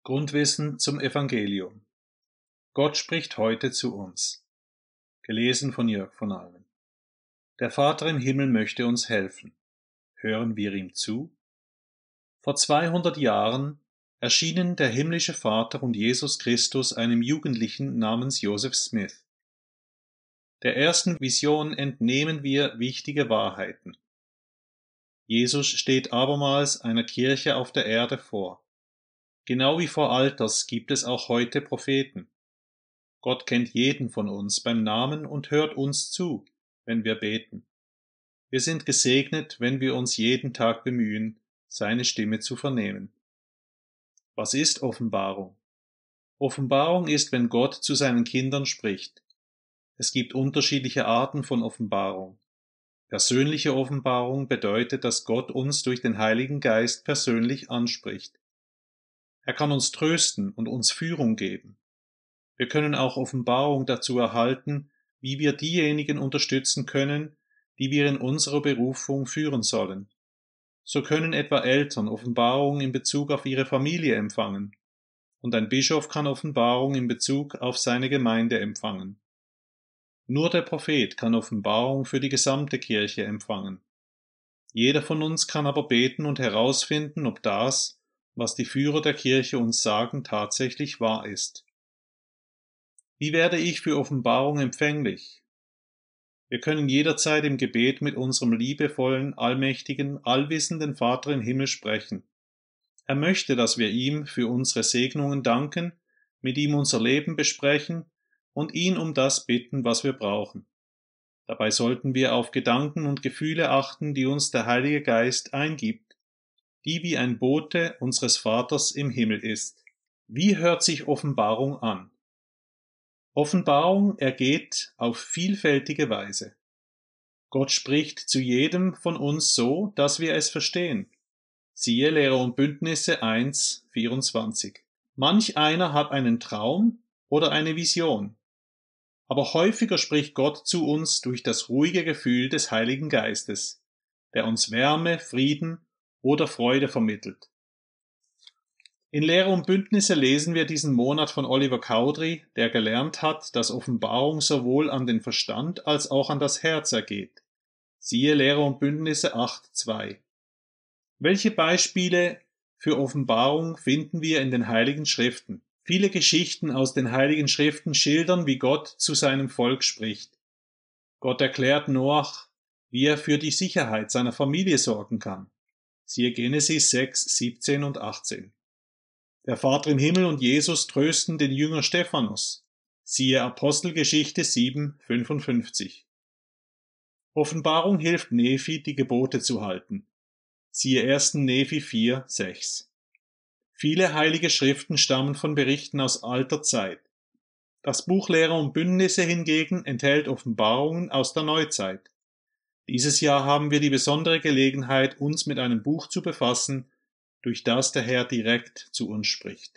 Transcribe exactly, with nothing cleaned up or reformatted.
Grundwissen zum Evangelium. Gott spricht heute zu uns. Gelesen von Jörg von Almen. Der Vater im Himmel möchte uns helfen. Hören wir ihm zu? Vor zweihundert Jahren erschienen der himmlische Vater und Jesus Christus einem Jugendlichen namens Joseph Smith. Der ersten Vision entnehmen wir wichtige Wahrheiten. Jesus steht abermals einer Kirche auf der Erde vor. Genau wie vor Alters gibt es auch heute Propheten. Gott kennt jeden von uns beim Namen und hört uns zu, wenn wir beten. Wir sind gesegnet, wenn wir uns jeden Tag bemühen, seine Stimme zu vernehmen. Was ist Offenbarung? Offenbarung ist, wenn Gott zu seinen Kindern spricht. Es gibt unterschiedliche Arten von Offenbarung. Persönliche Offenbarung bedeutet, dass Gott uns durch den Heiligen Geist persönlich anspricht. Er kann uns trösten und uns Führung geben. Wir können auch Offenbarung dazu erhalten, wie wir diejenigen unterstützen können, die wir in unserer Berufung führen sollen. So können etwa Eltern Offenbarung in Bezug auf ihre Familie empfangen, und ein Bischof kann Offenbarung in Bezug auf seine Gemeinde empfangen. Nur der Prophet kann Offenbarung für die gesamte Kirche empfangen. Jeder von uns kann aber beten und herausfinden, ob das, was die Führer der Kirche uns sagen, tatsächlich wahr ist. Wie werde ich für Offenbarung empfänglich? Wir können jederzeit im Gebet mit unserem liebevollen, allmächtigen, allwissenden Vater im Himmel sprechen. Er möchte, dass wir ihm für unsere Segnungen danken, mit ihm unser Leben besprechen und ihn um das bitten, was wir brauchen. Dabei sollten wir auf Gedanken und Gefühle achten, die uns der Heilige Geist eingibt, die wie ein Bote unseres Vaters im Himmel ist. Wie hört sich Offenbarung an? Offenbarung ergeht auf vielfältige Weise. Gott spricht zu jedem von uns so, dass wir es verstehen. Siehe Lehre und Bündnisse eins, vierundzwanzig. Manch einer hat einen Traum oder eine Vision. Aber häufiger spricht Gott zu uns durch das ruhige Gefühl des Heiligen Geistes, der uns Wärme, Frieden oder Freude vermittelt. In Lehre und Bündnisse lesen wir diesen Monat von Oliver Cowdery, der gelernt hat, dass Offenbarung sowohl an den Verstand als auch an das Herz ergeht. Siehe Lehre und Bündnisse acht, zwei. Welche Beispiele für Offenbarung finden wir in den Heiligen Schriften? Viele Geschichten aus den Heiligen Schriften schildern, wie Gott zu seinem Volk spricht. Gott erklärt Noach, wie er für die Sicherheit seiner Familie sorgen kann. Siehe Genesis sechs, siebzehn und achtzehn. Der Vater im Himmel und Jesus trösten den Jünger Stephanus. Siehe Apostelgeschichte sieben, fünfundfünfzig. Offenbarung hilft Nephi, die Gebote zu halten. Siehe ersten Nephi vier, sechs. Viele heilige Schriften stammen von Berichten aus alter Zeit. Das Buch Lehre und Bündnisse hingegen enthält Offenbarungen aus der Neuzeit. Dieses Jahr haben wir die besondere Gelegenheit, uns mit einem Buch zu befassen, durch das der Herr direkt zu uns spricht.